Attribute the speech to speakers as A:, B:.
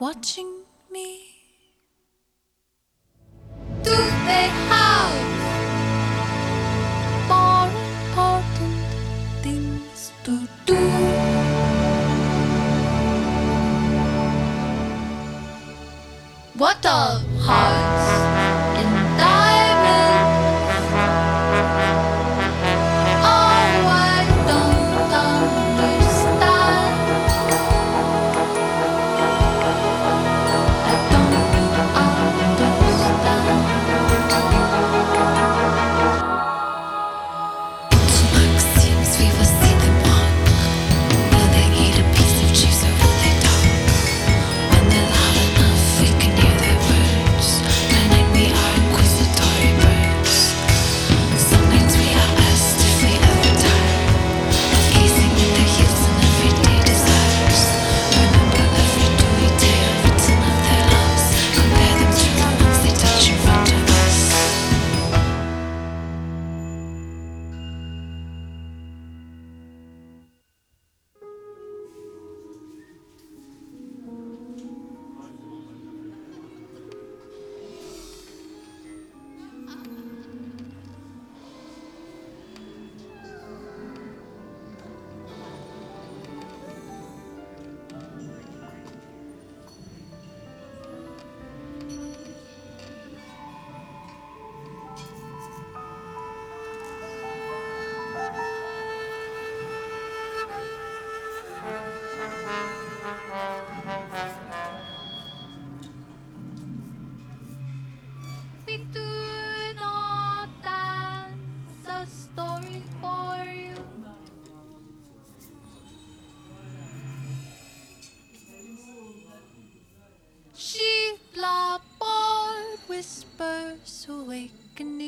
A: watching me. Do they have more important things to do? What of hearts in diamonds? Oh, I don't understand. I don't understand. To Maxims, we will see them walk. Will they eat a piece of cheese or will they talk? When they're loud enough, we can hear their words. By night we are inquisitory birds. Some nights we are asked if we ever tire of gazing at their heels and everyday desires. Remember every dewy tale written of their loves. Compare them to the ones they touch in front of us. We do not dance a story for you. Sheep board whispers awaken